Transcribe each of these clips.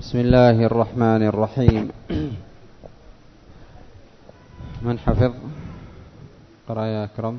بسم الله الرحمن الرحيم. من حفظ قرأ يا أكرم.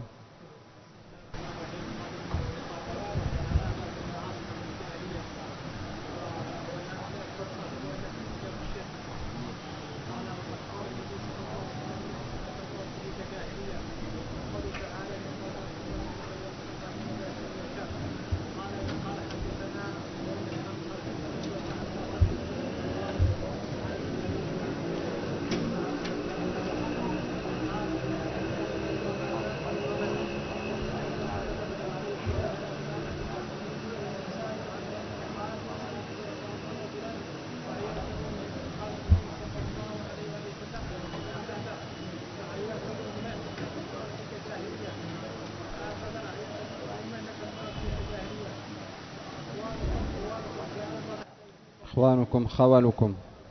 إخوانكم خولكم.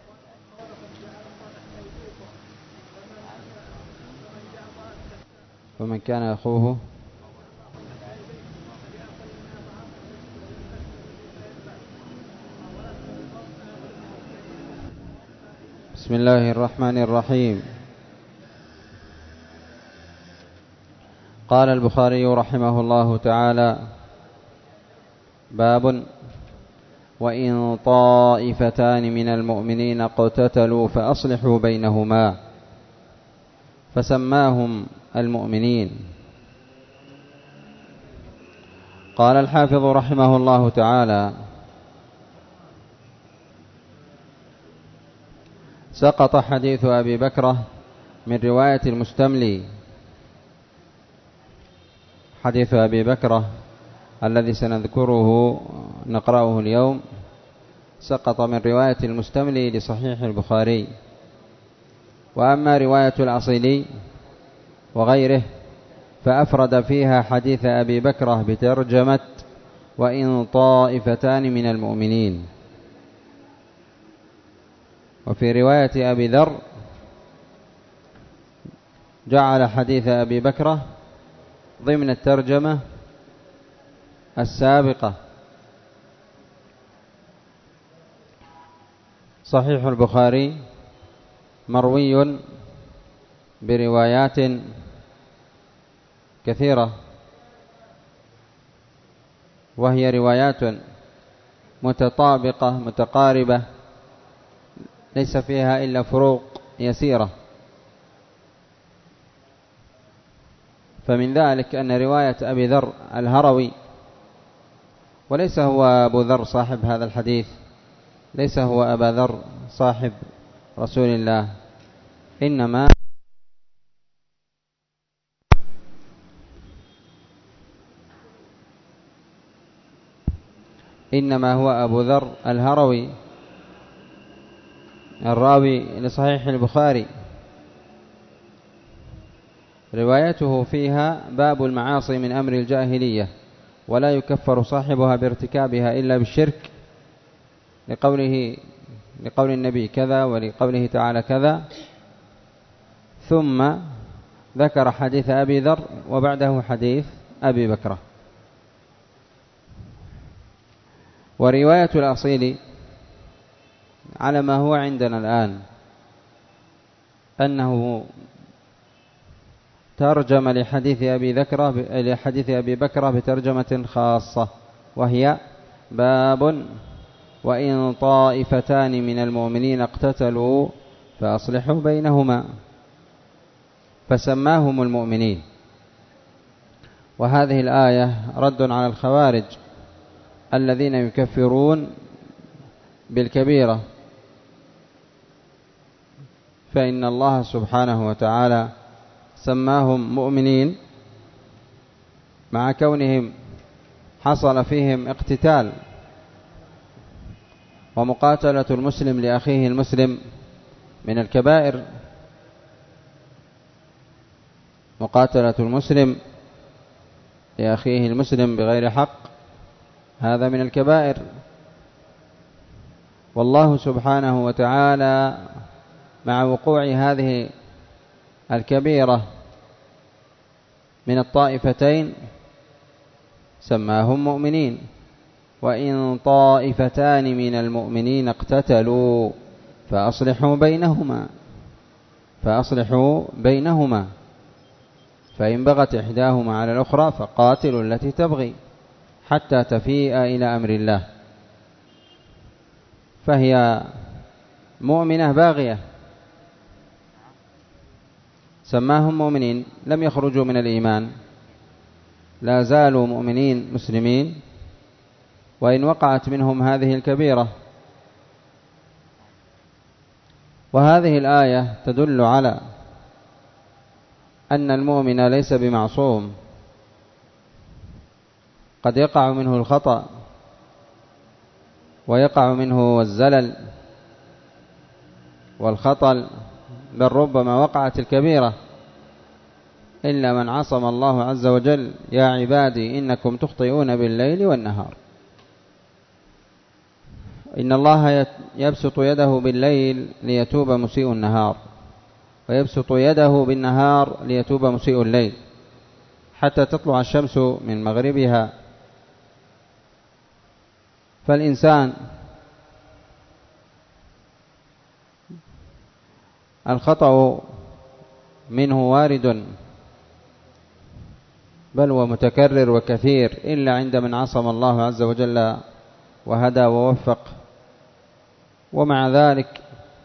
ومن كان أخوه بسم الله الرحمن الرحيم. قال البخاري رحمه الله تعالى: باب وإن طائفتان من المؤمنين اقتتلوا فأصلحوا بينهما، فسماهم المؤمنين. قال الحافظ رحمه الله تعالى: سقط حديث أبي بكرة من رواية المستملي. حديث أبي بكرة الذي سنذكره نقرأه اليوم سقط من رواية المستملي لصحيح البخاري. وأما رواية الأصيلي وغيره فأفرد فيها حديث أبي بكرة بترجمة وإن طائفتان من المؤمنين. وفي رواية أبي ذر جعل حديث أبي بكرة ضمن الترجمة السابقة. صحيح البخاري مروي بروايات كثيرة، وهي روايات متطابقة متقاربة ليس فيها إلا فروق يسيرة. فمن ذلك أن رواية أبي ذر الهروي، وليس هو أبو ذر صاحب هذا الحديث، ليس هو أبا ذر صاحب رسول الله، إنما هو أبو ذر الهروي الراوي لصحيح البخاري. روايته فيها باب المعاصي من أمر الجاهلية، ولا يكفر صاحبها بارتكابها إلا بالشرك، لقول النبي كذا ولقوله تعالى كذا. ثم ذكر حديث أبي ذر وبعده حديث أبي بكرة. ورواية الأصيل على ما هو عندنا الآن أنه ترجم لحديث أبي بكرة بترجمة خاصة، وهي باب وإن طائفتان من المؤمنين اقتتلوا فأصلحوا بينهما، فسماهم المؤمنين. وهذه الآية رد على الخوارج الذين يكفرون بالكبيرة، فإن الله سبحانه وتعالى سماهم مؤمنين مع كونهم حصل فيهم اقتتال، ومقاتلة المسلم لأخيه المسلم من الكبائر. مقاتلة المسلم لأخيه المسلم بغير حق هذا من الكبائر. والله سبحانه وتعالى مع وقوع هذه الكبيرة من الطائفتين سماهم مؤمنين، وإن طائفتان من المؤمنين اقتتلوا فأصلحوا بينهما فإن بغت إحداهما على الأخرى فقاتلوا التي تبغي حتى تفيء إلى أمر الله، فهي مؤمنة باغية، سماهم مؤمنين لم يخرجوا من الإيمان، لا زالوا مؤمنين مسلمين، وإن وقعت منهم هذه الكبيرة. وهذه الآية تدل على أن المؤمن ليس بمعصوم، قد يقع منه الخطأ ويقع منه الزلل والخطل، بل ربما وقعت الكبيرة، إلا من عصم الله عز وجل: يا عبادي إنكم تخطئون بالليل والنهار. إن الله يبسط يده بالليل ليتوب مسيء النهار، ويبسط يده بالنهار ليتوب مسيء الليل، حتى تطلع الشمس من مغربها. فالإنسان الخطأ منه وارد، بل ومتكرر وكثير، إلا عند من عصم الله عز وجل وهدى ووفق. ومع ذلك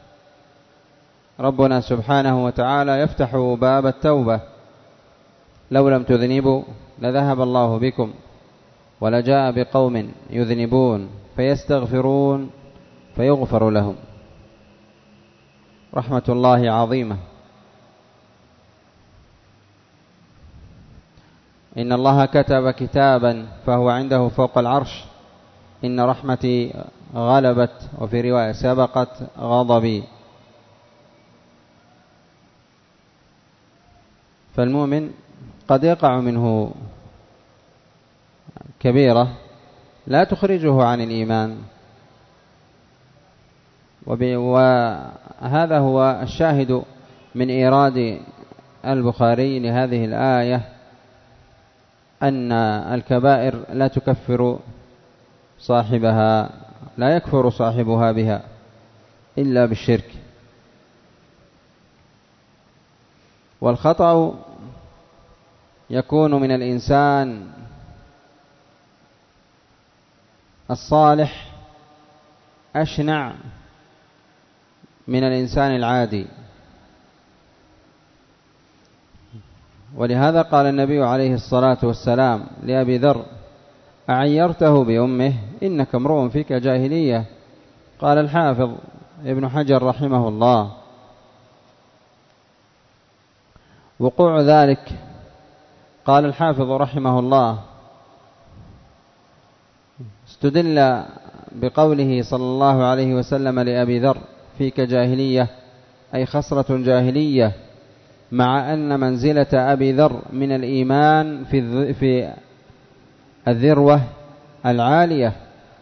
ربنا سبحانه وتعالى يفتح باب التوبة: لو لم تذنبوا لذهب الله بكم ولجاء بقوم يذنبون فيستغفرون فيغفر لهم. رحمة الله عظيمة. إن الله كتب كتابا فهو عنده فوق العرش: إن رحمتي غلبت، وفي رواية سبقت غضبي. فالمؤمن قد يقع منه كبيرة لا تخرجه عن الإيمان، وهذا هو الشاهد من إيراد البخاري لهذه الآية، أن الكبائر لا تكفر صاحبها، لا يكفر صاحبها بها إلا بالشرك. والخطأ يكون من الإنسان الصالح أشنع من الإنسان العادي. ولهذا قال النبي عليه الصلاة والسلام لأبي ذر: أعيرته بأمه إنك امرؤ فيك جاهلية. قال الحافظ ابن حجر رحمه الله: وقوع ذلك، قال الحافظ رحمه الله: استدل بقوله صلى الله عليه وسلم لأبي ذر: فيك جاهلية، أي خصرة جاهلية، مع أن منزلة أبي ذر من الإيمان في الذروة العالية،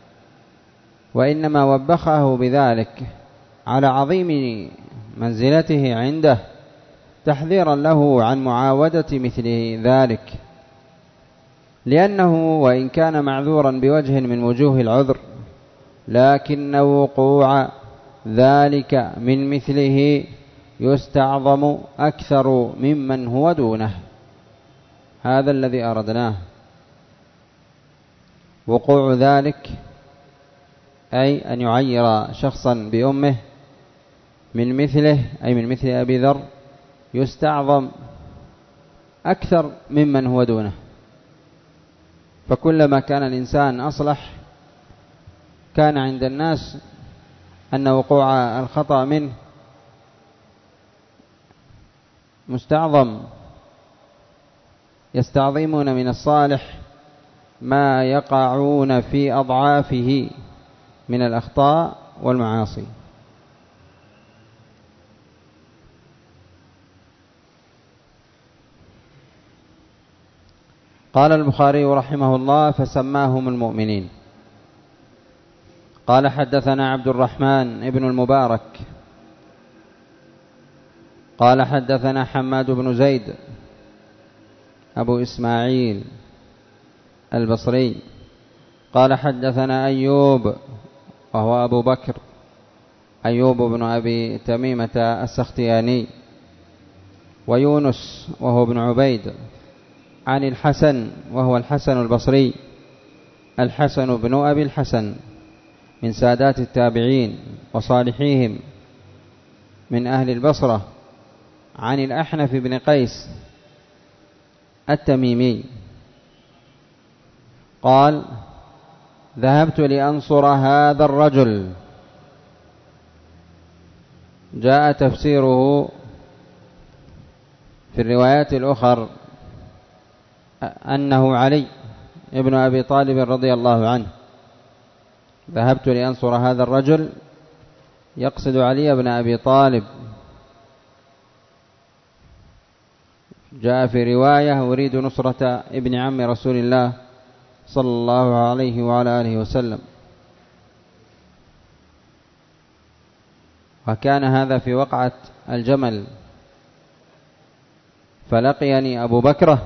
وإنما وبخه بذلك على عظيم منزلته عنده، تحذيرا له عن معاودة مثل ذلك، لأنه وإن كان معذورا بوجه من وجوه العذر، لكن وقوع ذلك من مثله يستعظم أكثر ممن هو دونه. هذا الذي أردناه، وقوع ذلك أي أن يعير شخصا بأمه من مثله، أي من مثل أبي ذر، يستعظم أكثر ممن هو دونه. فكلما كان الإنسان أصلح كان عند الناس أن وقوع الخطأ منه مستعظم، يستعظمون من الصالح ما يقعون في أضعافه من الأخطاء والمعاصي. قال البخاري رحمه الله: فسماهم المؤمنين. قال: حدثنا عبد الرحمن بن المبارك قال: حدثنا حماد بن زيد أبو إسماعيل البصري قال حدثنا أيوب وهو أبو بكر أيوب بن أبي تميمة السختياني، ويونس وهو ابن عبيد، عن الحسن وهو الحسن البصري الحسن بن أبي الحسن من سادات التابعين وصالحيهم من أهل البصرة، عن الأحنف بن قيس التميمي قال: ذهبت لأنصر هذا الرجل. جاء تفسيره في الروايات الأخرى أنه علي ابن أبي طالب رضي الله عنه. ذهبت لأنصر هذا الرجل يقصد علي بن أبي طالب. جاء في رواية: أريد نصرة ابن عم رسول الله صلى الله عليه وعلى آله وسلم. وكان هذا في وقعة الجمل، فلقيني أبو بكرة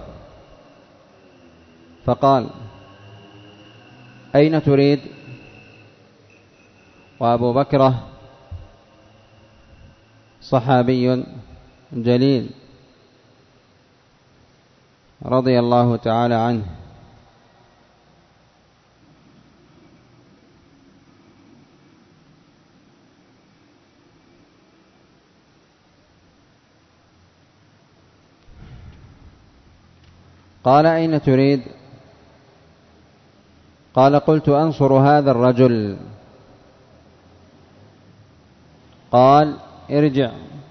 فقال: أين تريد؟ وأبو بكرة صحابي جليل رضي الله تعالى عنه. قال: أين تريد؟ قال: قلت أنصر هذا الرجل. قال: ارجع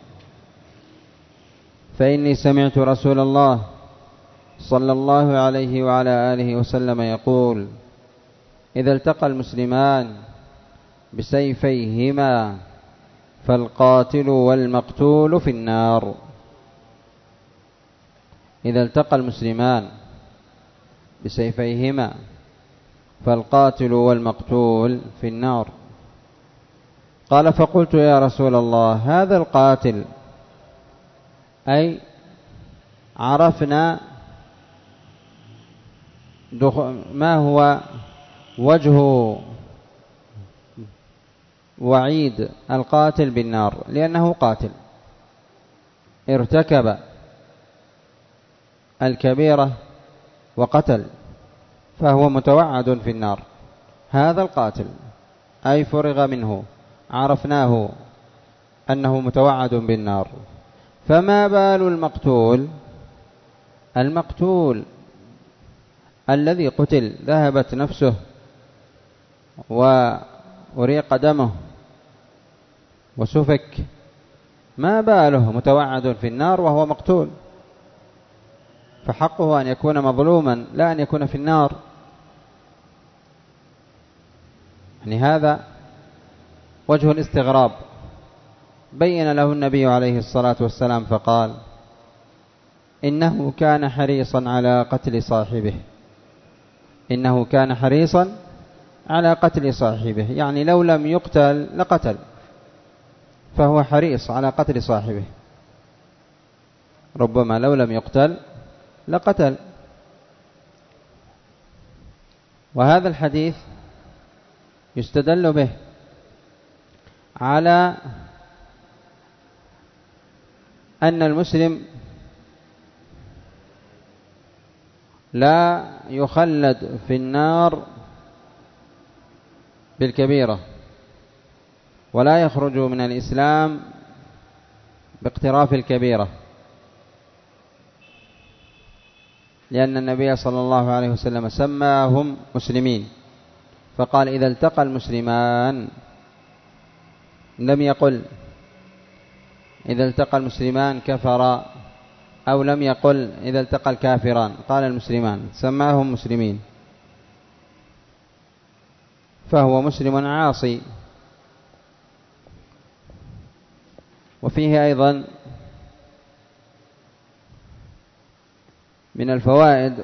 فإني سمعت رسول الله صلى الله عليه وعلى آله وسلم يقول: إذا التقى المسلمان بسيفيهما فالقاتل والمقتول في النار. إذا التقى المسلمان بسيفيهما فالقاتل والمقتول في النار. قال: فقلت يا رسول الله هذا القاتل، أي عرفنا ما هو وجه وعيد القاتل بالنار، لأنه قاتل ارتكب الكبيرة وقتل، فهو متوعد في النار. هذا القاتل أي فرغ منه، عرفناه أنه متوعد بالنار. فما بال المقتول؟ المقتول الذي قتل ذهبت نفسه وأريق دمه وسفك، ما باله متوعد في النار وهو مقتول؟ فحقه أن يكون مظلوما لا أن يكون في النار. يعني هذا وجه الاستغراب بين له النبي عليه الصلاة والسلام فقال: إنه كان حريصا على قتل صاحبه. إنه كان حريصا على قتل صاحبه، يعني لو لم يقتل لقتل، فهو حريص على قتل صاحبه. ربما لو لم يقتل لقتل. وهذا الحديث يستدل به على أن المسلم لا يخلد في النار بالكبيرة، ولا يخرج من الإسلام باقتراف الكبيرة، لأن النبي صلى الله عليه وسلم سماهم مسلمين، فقال: إذا التقى المسلمان، لم يقل إذا التقى المسلمان كفر، أو لم يقل إذا التقى الكافران، قال المسلمان، سماهم مسلمين، فهو مسلم عاصي. وفيه أيضا من الفوائد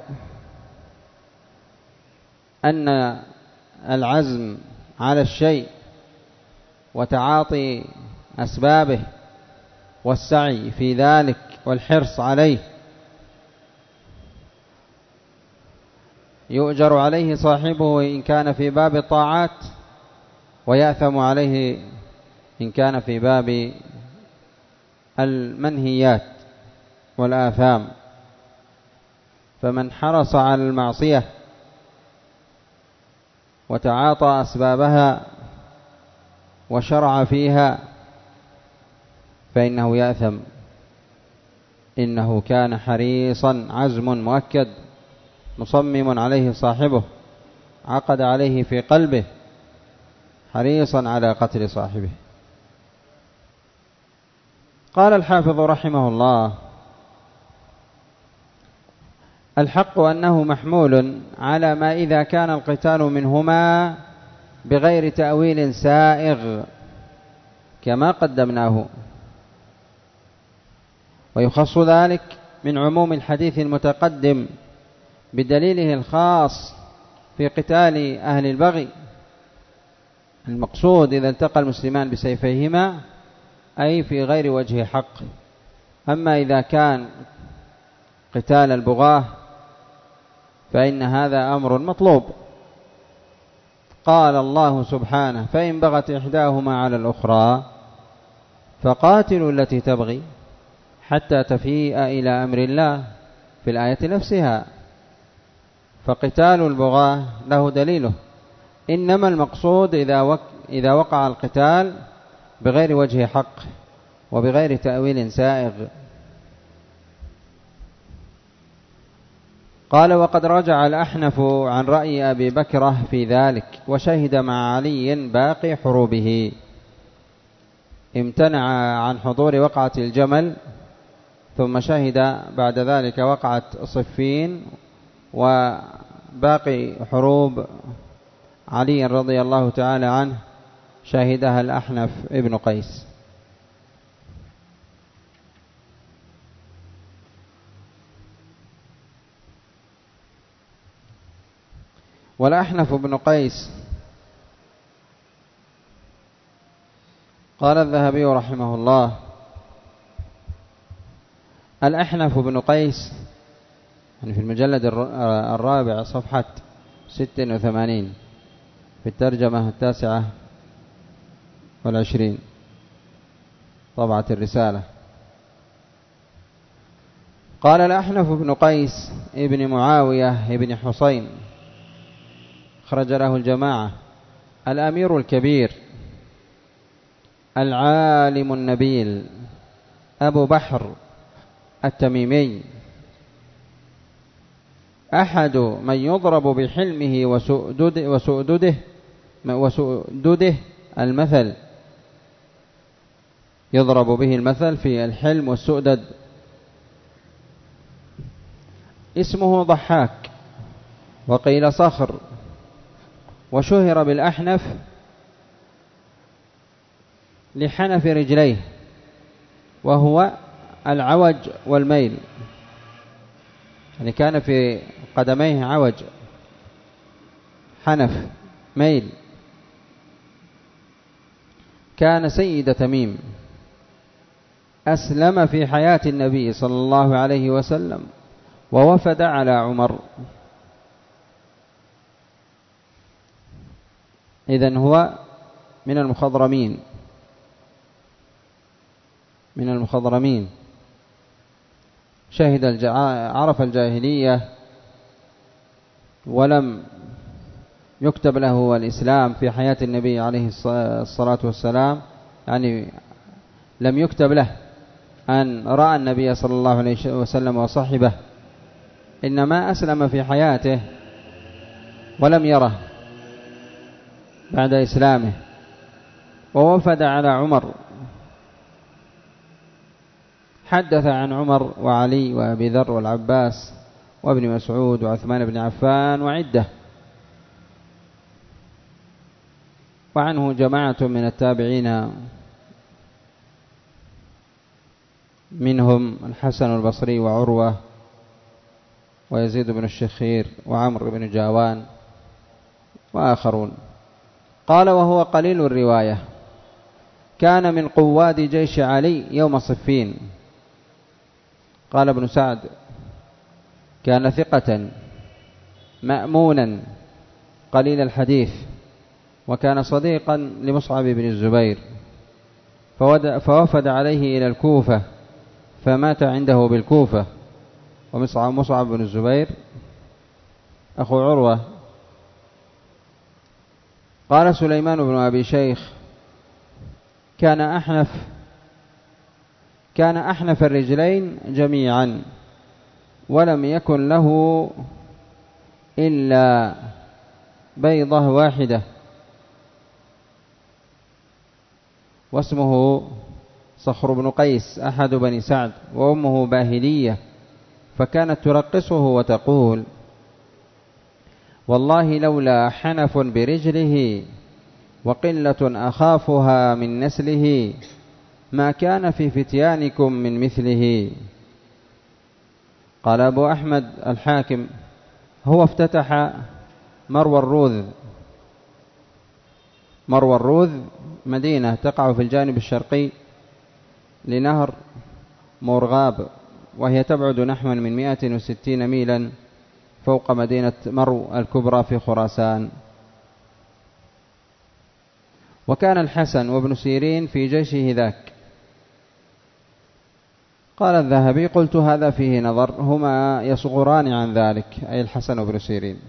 أن العزم على الشيء وتعاطي أسبابه والسعي في ذلك والحرص عليه يؤجر عليه صاحبه إن كان في باب الطاعات، ويأثم عليه إن كان في باب المنهيات والآثام. فمن حرص على المعصية وتعاطى أسبابها وشرع فيها فإنه يأثم. إنه كان حريصا، عزم مؤكد مصمم عليه صاحبه، عقد عليه في قلبه، حريصا على قتل صاحبه. قال الحافظ رحمه الله: الحق أنه محمول على ما إذا كان القتال منهما بغير تأويل سائغ كما قدمناه، ويخص ذلك من عموم الحديث المتقدم بدليله الخاص في قتال أهل البغي. المقصود إذا التقى المسلمان بسيفيهما أي في غير وجه حق. أما إذا كان قتال البغاة فإن هذا أمر مطلوب. قال الله سبحانه: فإن بغت إحداهما على الأخرى فقاتلوا التي تبغي حتى تفيء إلى أمر الله في الآية نفسها. فقتال البغاة له دليله، إنما المقصود إذا وقع القتال بغير وجه حق وبغير تأويل سائغ. قال: وقد رجع الأحنف عن رأي أبي بكرة في ذلك، وشهد مع علي باقي حروبه. امتنع عن حضور وقعة الجمل، ثم شهد بعد ذلك وقعة صفين وباقي حروب علي رضي الله تعالى عنه شهدها الأحنف ابن قيس. والأحنف بن قيس قال الذهبي رحمه الله: الأحنف بن قيس يعني في المجلد الرابع صفحة 86 في الترجمة 29 طبعة الرسالة. قال: الأحنف بن قيس ابن معاوية ابن حسين، خرج له الجماعة، الأمير الكبير العالم النبيل أبو بحر التميمي، أحد من يضرب بحلمه وسؤدده المثل، يضرب به المثل في الحلم والسؤدد. اسمه ضحاك وقيل صخر، وشهر بالأحنف لحنف رجليه، وهو العوج والميل، يعني كان في قدميه عوج، حنف، ميل. كان سيد تميم، أسلم في حياة النبي صلى الله عليه وسلم، ووفد على عمر. إذن هو من المخضرمين، عرف الجاهلية ولم يكتب له الإسلام في حياة النبي عليه الصلاة والسلام، يعني لم يكتب له أن رأى النبي صلى الله عليه وسلم وصحبه، إنما أسلم في حياته ولم يره بعد إسلامه، ووفد على عمر. حدث عن عمر وعلي وأبي ذر والعباس وابن مسعود وعثمان بن عفان وعدة، وعنه جماعة من التابعين، منهم الحسن البصري وعروة ويزيد بن الشخير وعمر بن جاوان وآخرون. قال: وهو قليل الرواية، كان من قواد جيش علي يوم صفين. قال ابن سعد: كان ثقة مأمونا قليل الحديث، وكان صديقا لمصعب بن الزبير، فوفد عليه إلى الكوفة فمات عنده بالكوفة. ومصعب بن الزبير أخو عروة. قال سليمان بن أبي شيخ: كان أحنف الرجلين جميعا، ولم يكن له إلا بيضة واحدة، واسمه صخر بن قيس أحد بني سعد، وأمه باهلية، فكانت ترقصه وتقول: والله لولا حنف برجله وقلة أخافها من نسله ما كان في فتيانكم من مثله. قال أبو أحمد الحاكم: هو افتتح مروى الروذ مدينة تقع في الجانب الشرقي لنهر مورغاب، وهي تبعد نحو من 160 ميلا فوق مدينة مرو الكبرى في خراسان. وكان الحسن وابن سيرين في جيشه ذاك. قال الذهبي: قلت هذا فيه نظر، هما يصغران عن ذلك، أي الحسن وابن سيرين.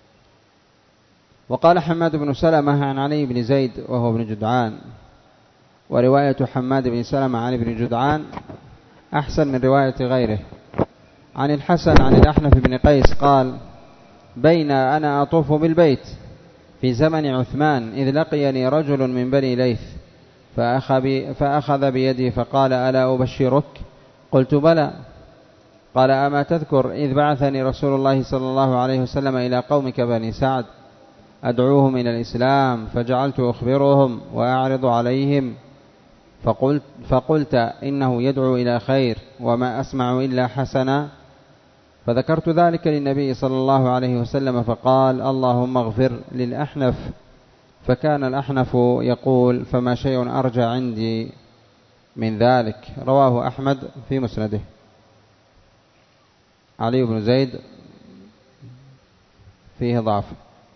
وقال حماد بن سلمة عن علي بن زيد وهو ابن جدعان، ورواية حماد بن سلمة عن ابن جدعان أحسن من رواية غيره. عن الحسن عن الأحنف بن قيس قال: بين أنا أطوف بالبيت في زمن عثمان إذ لقيني رجل من بني ليث فأخذ بيدي فقال: ألا أبشرك؟ قلت: بلى. قال: أما تذكر إذ بعثني رسول الله صلى الله عليه وسلم إلى قومك بني سعد أدعوهم إلى الإسلام، فجعلت أخبرهم وأعرض عليهم، فقلت إنه يدعو إلى خير وما أسمع إلا حسنا. فذكرت ذلك للنبي صلى الله عليه وسلم، فقال: اللهم اغفر للأحنف. فكان الأحنف يقول: فما شيء أرجى عندي من ذلك. رواه أحمد في مسنده. علي بن زيد فيه ضعف.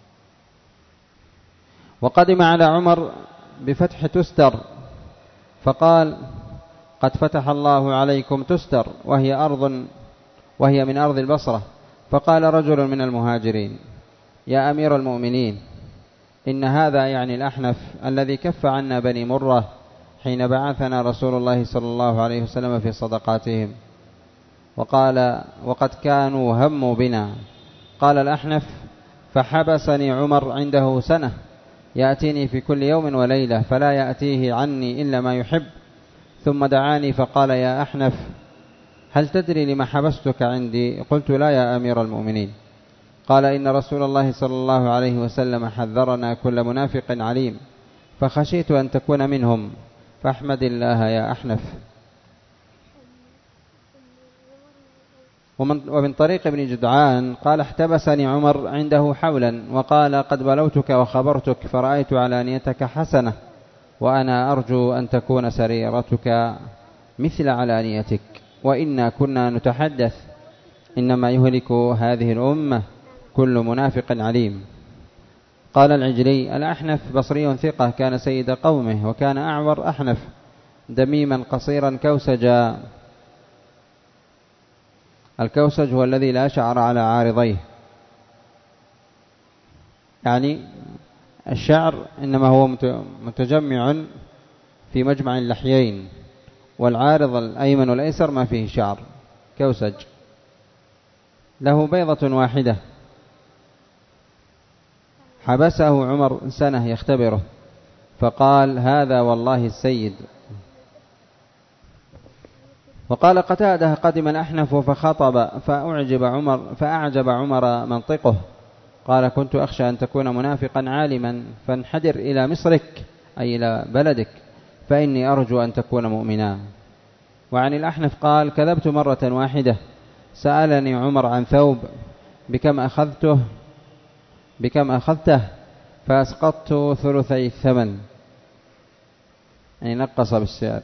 وقدم على عمر بفتح تستر فقال: قد فتح الله عليكم تستر، وهي من أرض البصرة. فقال رجل من المهاجرين: يا أمير المؤمنين، إن هذا يعني الأحنف الذي كف عنا بني مرة حين بعثنا رسول الله صلى الله عليه وسلم في صدقاتهم. وقال: وقد كانوا هموا بنا. قال الأحنف: فحبسني عمر عنده سنة، يأتيني في كل يوم وليلة، فلا يأتيه عني إلا ما يحب. ثم دعاني فقال: يا أحنف، هل تدري لما حبستك عندي؟ قلت: لا يا أمير المؤمنين. قال: إن رسول الله صلى الله عليه وسلم حذرنا كل منافق عليم، فخشيت أن تكون منهم، فاحمد الله يا أحنف. ومن طريق ابن جدعان قال: احتبسني عمر عنده حولا، وقال: قد بلوتك وخبرتك، فرأيت علانيتك حسنة، وأنا أرجو أن تكون سريرتك مثل علانيتك، وإنا كنا نتحدث إنما يهلك هذه الأمة كل منافق عليم. قال العجلي: الأحنف بصري ثقة، كان سيد قومه، وكان أعور أحنف دميما قصيرا كوسجا. الكوسج هو الذي لا شعر على عارضيه، يعني الشعر إنما هو متجمع في مجمع اللحيين، والعارض الأيمن والأيسر ما فيه شعر، كوسج. له بيضة واحدة. حبسه عمر سنة يختبره، فقال: هذا والله السيد. وقال قتادة: قدم الأحنف فخطب فأعجب عمر منطقه. قال: كنت أخشى أن تكون منافقا عالما، فانحدر إلى مصرك، أي إلى بلدك، فإني أرجو أن تكون مؤمنا. وعن الأحنف قال: كذبت مرة واحدة، سألني عمر عن ثوب بكم أخذته، فأسقطت ثلثي الثمن، يعني نقص بالسعر.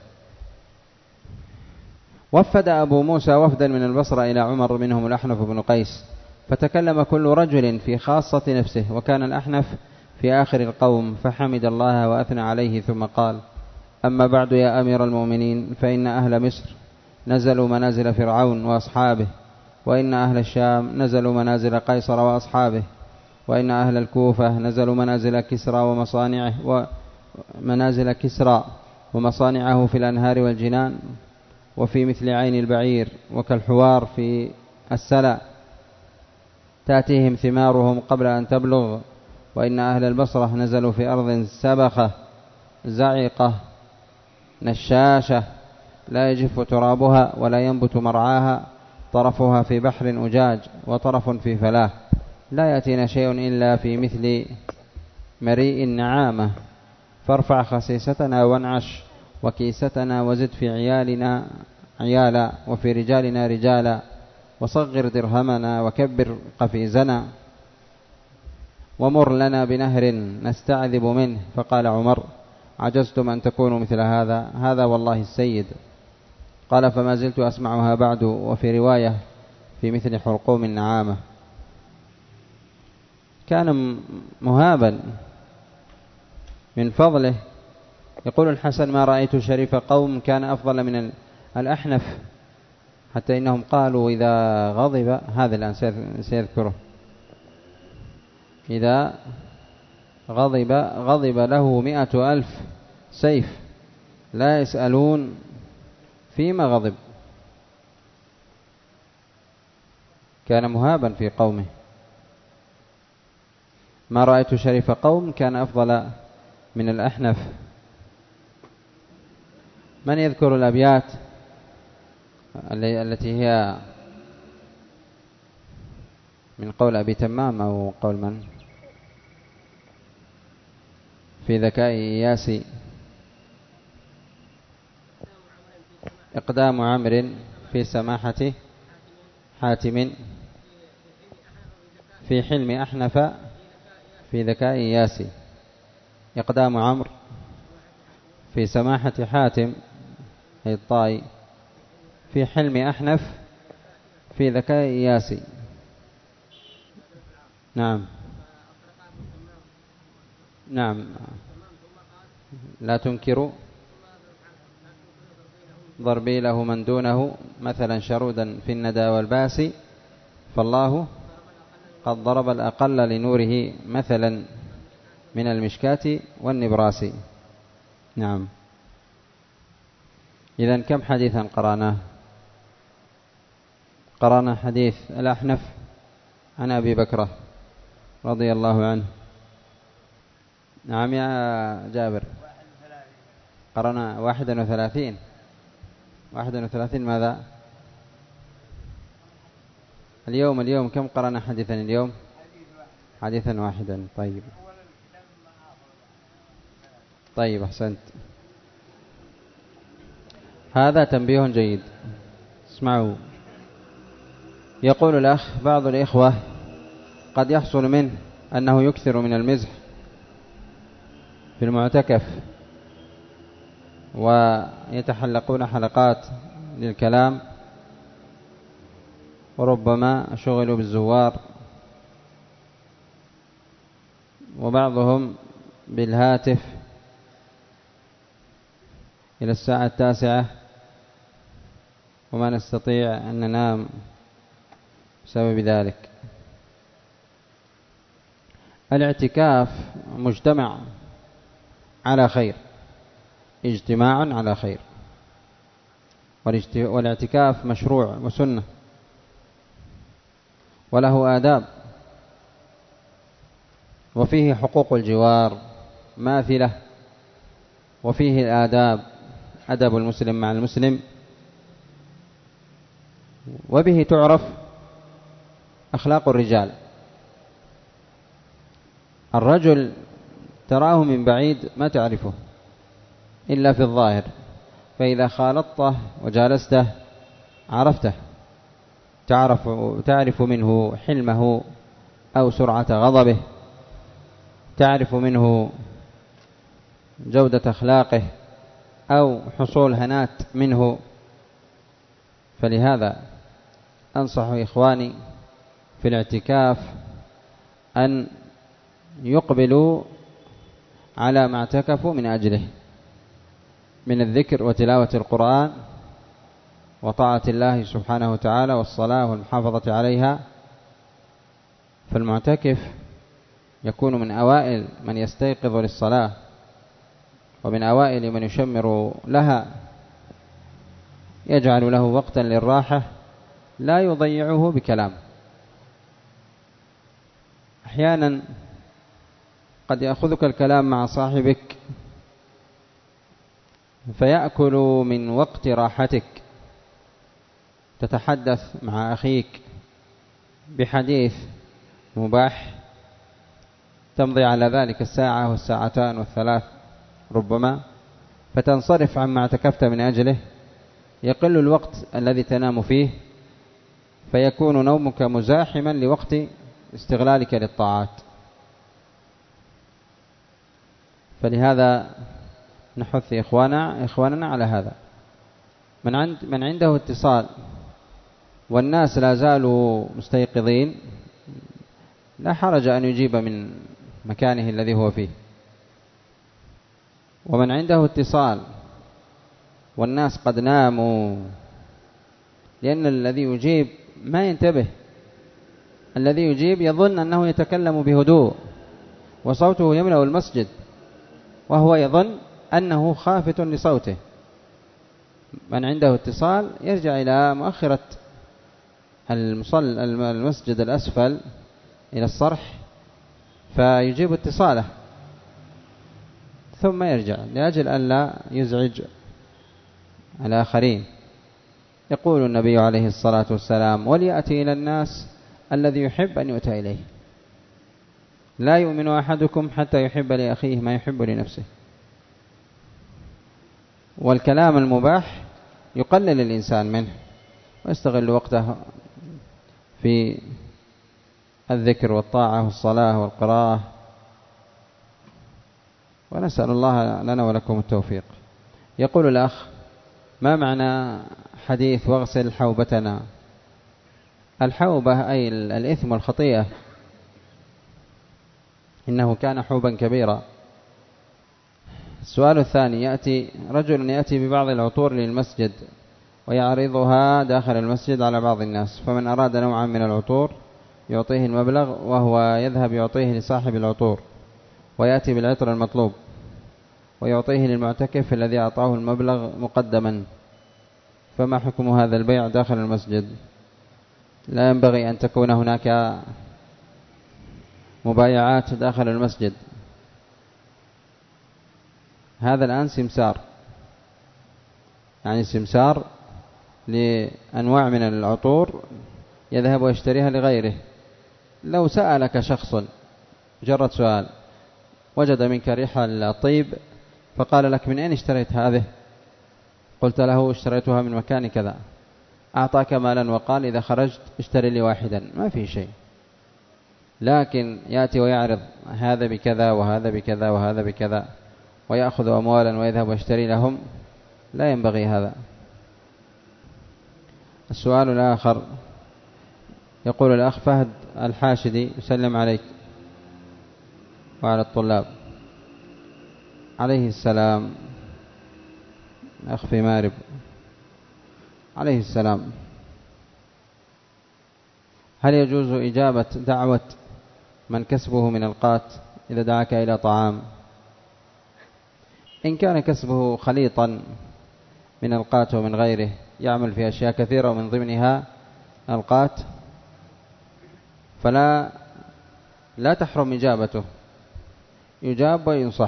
وفد أبو موسى وفدا من البصرة إلى عمر، منهم الأحنف بن قيس، فتكلم كل رجل في خاصة نفسه، وكان الأحنف في آخر القوم، فحمد الله وأثنى عليه ثم قال: أما بعد يا أمير المؤمنين، فإن أهل مصر نزلوا منازل فرعون وأصحابه، وإن أهل الشام نزلوا منازل قيصر وأصحابه، وإن أهل الكوفة نزلوا منازل كسرى ومصانعه في الأنهار والجنان، وفي مثل عين البعير، وكالحوار في السلع تأتيهم ثمارهم قبل أن تبلغ. وإن أهل البصرة نزلوا في أرض سبخة زعقة نشاشة لا يجف ترابها ولا ينبت مرعاها، طرفها في بحر أجاج وطرف في فلاة، لا يأتينا شيء إلا في مثل مريء النعامة، فارفع خسيستنا وانعش وكيستنا، وزد في عيالنا عيالا وفي رجالنا رجالا، وصغر درهمنا وكبر قفيزنا، ومر لنا بنهر نستعذب منه. فقال عمر: عجزتم أن تكونوا مثل هذا والله السيد. قال: فما زلت أسمعها بعد. وفي رواية: في مثل حلقوم النعامة. كان مهابا من فضله. يقول الحسن: ما رأيت شريف قوم كان أفضل من الأحنف، حتى إنهم قالوا إذا غضب، هذا الآن سيذكره، إذا غضب له 100,000 سيف لا يسألون فيما غضب. كان مهابا في قومه. ما رأيت شريف قوم كان أفضل من الأحنف. من يذكر الأبيات التي هي من قول أبي تمام أو قول من؟ في ذكاء إياس: إقدام عمرو في سماحة حاتم، في حلم أحنف في ذكاء إياس. إقدام عمرو في سماحة حاتم أي الطائي، في حلم أحنف في ذكاء إياس. نعم لا تنكروا ضربي له من دونه، مثلا شرودا في الندى والباس، فالله قد ضرب الأقل لنوره مثلا من المشكاة والنبراس. نعم. إذن كم حديثا قرأنا حديث الأحنف عن أبي بكرة رضي الله عنه. نعم يا جابر، قرأنا 31. ماذا اليوم كم قرأنا حديثا اليوم؟ حديثا واحدا. طيب أحسنت. هذا تنبيه جيد. اسمعوا، يقول الأخ: بعض الإخوة قد يحصل منه أنه يكثر من المزح في المعتكف، ويتحلقون حلقات للكلام، وربما شغلوا بالزوار، وبعضهم بالهاتف إلى الساعة 9، وما نستطيع أن ننام بسبب ذلك. الاعتكاف مجتمع على خير، اجتماع على خير، والاعتكاف مشروع وسنة، وله آداب، وفيه حقوق الجوار ماثلة، وفيه الآداب، أدب المسلم مع المسلم، وبه تعرف أخلاق الرجال. الرجل تراه من بعيد ما تعرفه إلا في الظاهر، فإذا خالطته وجالسته عرفته، تعرف منه حلمه أو سرعة غضبه، تعرف منه جودة أخلاقه أو حصول هنات منه. فلهذا أنصح إخواني في الاعتكاف أن يقبلوا على ما اعتكفوا من أجله من الذكر وتلاوة القرآن وطاعة الله سبحانه وتعالى والصلاة والمحافظة عليها. فالمعتكف يكون من أوائل من يستيقظ للصلاة ومن أوائل من يشمر لها، يجعل له وقتا للراحة لا يضيعه بكلام. أحيانا قد يأخذك الكلام مع صاحبك فيأكل من وقت راحتك، تتحدث مع أخيك بحديث مباح تمضي على ذلك الساعة والساعتان والثلاث ربما، فتنصرف عما اعتكفت من أجله، يقل الوقت الذي تنام فيه، فيكون نومك مزاحما لوقت استغلالك للطاعات. فلهذا نحث إخواننا على هذا. من عنده اتصال والناس لا زالوا مستيقظين لا حرج أن يجيب من مكانه الذي هو فيه، ومن عنده اتصال والناس قد ناموا، لأن الذي يجيب ما ينتبه، الذي يجيب يظن أنه يتكلم بهدوء وصوته يملأ المسجد وهو يظن أنه خافت لصوته. من عنده اتصال يرجع إلى مؤخرة المسجد الأسفل إلى الصرح فيجيب اتصاله ثم يرجع لأجل أن لا يزعج الآخرين. يقول النبي عليه الصلاة والسلام: وليأتي إلى الناس الذي يحب أن يؤتى إليه، لا يؤمن أحدكم حتى يحب لأخيه ما يحب لنفسه. والكلام المباح يقلل الإنسان منه ويستغل وقته في الذكر والطاعة والصلاة والقراءة، ونسأل الله لنا ولكم التوفيق. يقول الأخ: ما معنى حديث واغسل حوبتنا؟ الحوبة أي الإثم والخطيئة، إنه كان حوبا كبيرا. السؤال الثاني: رجل يأتي ببعض العطور للمسجد ويعرضها داخل المسجد على بعض الناس، فمن أراد نوعا من العطور يعطيه المبلغ وهو يذهب يعطيه لصاحب العطور ويأتي بالعطر المطلوب ويعطيه للمعتكف الذي أعطاه المبلغ مقدما، فما حكم هذا البيع داخل المسجد؟ لا ينبغي أن تكون هناك مبايعات داخل المسجد. هذا الآن سمسار، يعني سمسار لأنواع من العطور يذهب ويشتريها لغيره. لو سألك شخص مجرد سؤال وجد منك ريحة الطيب فقال لك: من أين اشتريت هذه؟ قلت له: اشتريتها من مكان كذا، أعطاك مالا وقال: إذا خرجت اشتري لي واحدا، ما في شيء. لكن يأتي ويعرض هذا بكذا وهذا بكذا وهذا بكذا ويأخذ أموالا ويذهب ويشتري لهم، لا ينبغي هذا. السؤال الآخر، يقول الأخ فهد الحاشدي: يسلم عليك وعلى الطلاب. عليه السلام. أخ في مارب عليه السلام. هل يجوز إجابة دعوة من كسبه من القات إذا دعاك إلى طعام؟ إن كان كسبه خليطا من القات ومن غيره، يعمل في أشياء كثيرة ومن ضمنها القات، فلا تحرم إجابته، يجاب وينصح،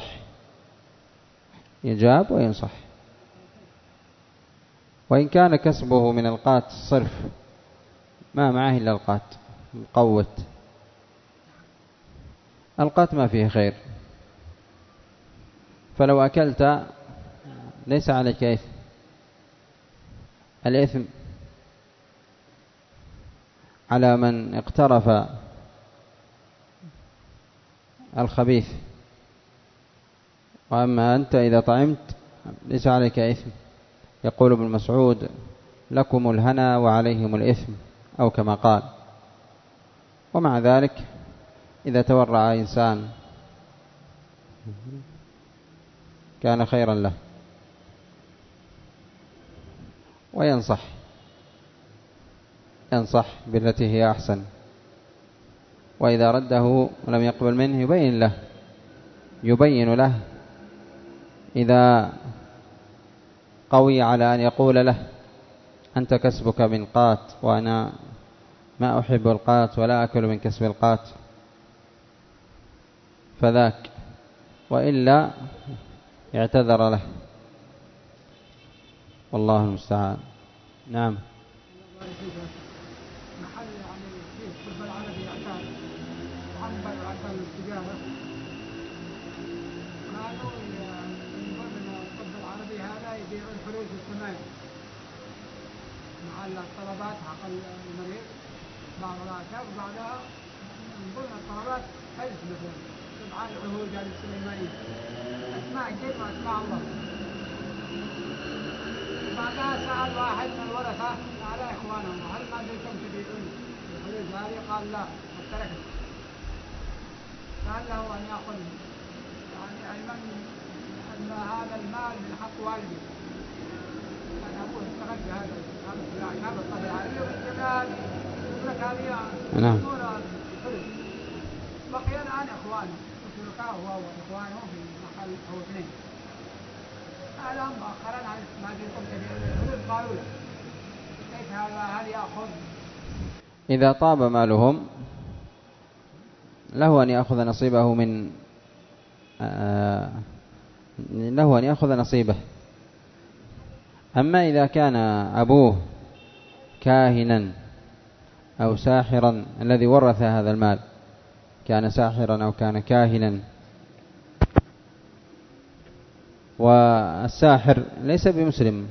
يجاب وينصح. وإن كان كسبه من القات صرف، ما معه إلا القات مقوت، القات ما فيه خير، فلو أكلت ليس عليك إثم. الإثم على من اقترف الخبيث، وأما أنت إذا طعمت ليس عليك إثم. يقول ابن مسعود: لكم الهنا وعليهم الإثم، أو كما قال. ومع ذلك إذا تورع إنسان كان خيرا له، وينصح بالتي هي أحسن، وإذا رده ولم يقبل منه يبين له إذا قوي على أن يقول له أنت كسبك من قات وأنا ما أحب القات ولا أكل من كسب القات فذاك، وإلا اعتذر له، والله المستعان. نعم. محل يعني فيه الطب العربي عشان وعنبر عشان التجارة، كانوا يقول من الطب العربي هذا يبيع الفلوس الثمانية مع الطلبات حق المريض بعض الأشياء، وبعدها من ضمن الطلبات حلف مثلا سبحان العهود على السليمانية أسماء كلمة أسماء الله. بعدها سأل واحد من الورثة على إخوانهم هل ما زلتم تبيعون الفلوس هذه؟ قال لا قد تركت. قال له أن يأخذ يعني علما أن هذا المال من حق والدي، أن أبوه استغل بهذا الأعشاب الطب العربي والجمال يقولك هذه نعم. الفلوس. بقي الآن إخوانه وشركاء هو وإخوانه في محل أو اثنين، الآن مؤخرا ما زلتم تبيعون، قالوا له كيف هذا؟ هل يأخذ؟ إذا طاب مالهم له أن يأخذ نصيبه نصيبه. أما إذا كان أبوه كاهنا أو ساحرا الذي ورث هذا المال، كان ساحرا أو كان كاهنا، والساحر ليس بمسلم،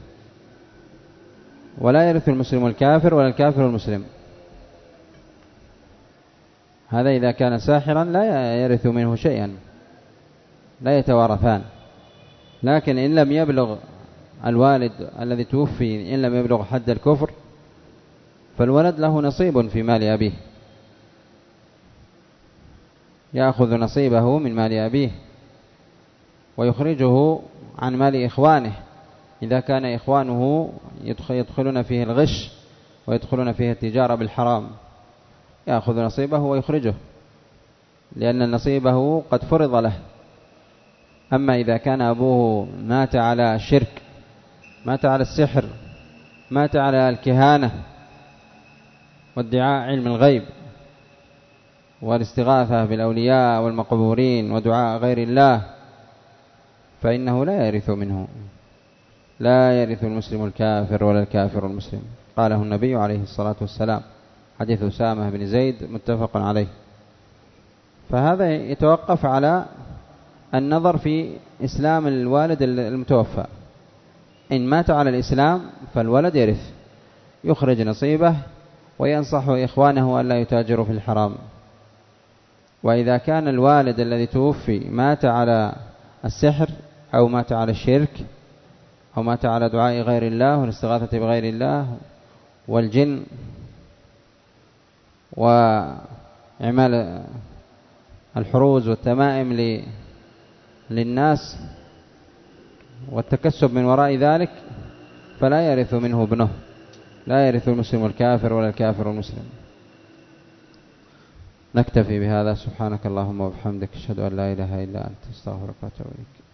ولا يرث المسلم الكافر ولا الكافر المسلم، هذا إذا كان ساحرا لا يرث منه شيئا، لا يتوارثان. لكن إن لم يبلغ الوالد الذي توفي، إن لم يبلغ حد الكفر، فالولد له نصيب في مال أبيه، يأخذ نصيبه من مال أبيه ويخرجه عن مال إخوانه إذا كان إخوانه يدخلون فيه الغش ويدخلون فيه التجارة بالحرام، يأخذ نصيبه ويخرجه، لأن نصيبه قد فرض له. أما إذا كان أبوه مات على الشرك، مات على السحر، مات على الكهانة وادعاء علم الغيب والاستغاثة بالأولياء والمقبورين ودعاء غير الله، فإنه لا يرث منه، لا يرث المسلم الكافر ولا الكافر المسلم. قاله النبي عليه الصلاة والسلام، حديث أسامة بن زيد متفق عليه. فهذا يتوقف على النظر في إسلام الوالد المتوفى. إن مات على الإسلام فالولد يرث، يخرج نصيبه وينصح إخوانه أن لا يتاجروا في الحرام. وإذا كان الوالد الذي توفي مات على السحر أو مات على الشرك أو مات على دعاء غير الله والاستغاثة بغير الله والجن وإعمال الحروز والتمائم للناس والتكسب من وراء ذلك، فلا يرث منه ابنه، لا يرث المسلم الكافر ولا الكافر المسلم. نكتفي بهذا. سبحانك اللهم وبحمدك، أشهد أن لا إله إلا أنت، استغفرك وأتوب إليك.